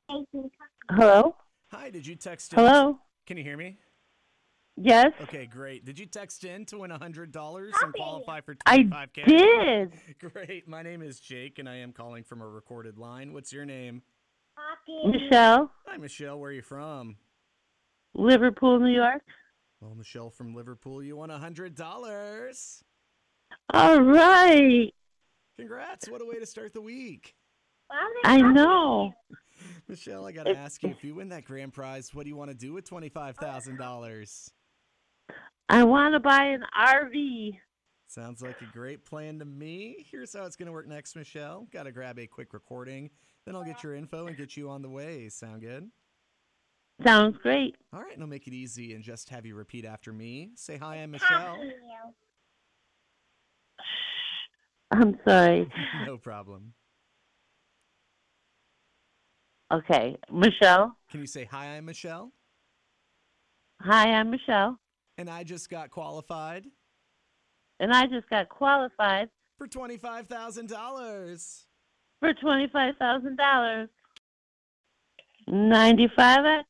Hello? Hi, did you text in? Hello? Can you hear me? Yes, Okay, great. Did you text in to win $100 and qualify for I 25K? did. Great. My name is Jake, and I am calling from a recorded line. What's your name? Michelle, Hi, Michelle. Where are you from? Liverpool, New York. Well, Michelle from Liverpool, you won $100. All right. Congrats. What a way to start the week. I know. Michelle, I got to It, ask you, if you win that grand prize, what do you want to do with $25,000? I want to buy an RV. Sounds like a great plan to me. Here's how it's going to work next, Michelle. Got to grab a quick recording. Then I'll get your info and get you on the way. Sound good? Sounds great. All right, and I'll make it easy and just have you repeat after me. Say, hi, I'm Michelle. I'm sorry. No problem. Okay. Michelle. Can you say, hi, I'm Michelle? Hi, I'm Michelle. And I just got qualified And I just got qualified for $25,000. for $25,000. 95X.